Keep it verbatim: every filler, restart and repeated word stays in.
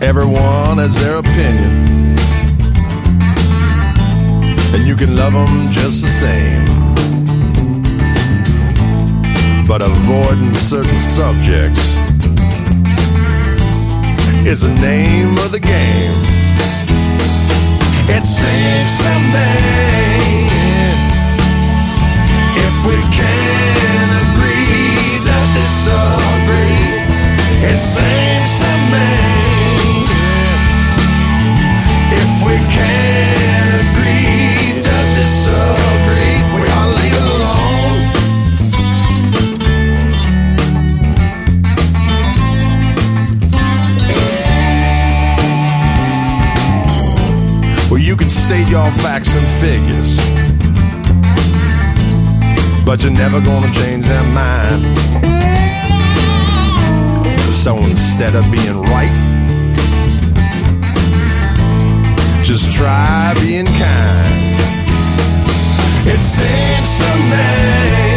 Everyone has their opinion, and you can love them just the same. But avoiding certain subjects is the name of the game. It seems to me, if we can agree to disagree, it seems to me, if we can agree to disagree, we ought to leave it alone. Well, you can state your facts and figures, but you're never gonna change their mind. So instead of being right, just try being kind. It seems to me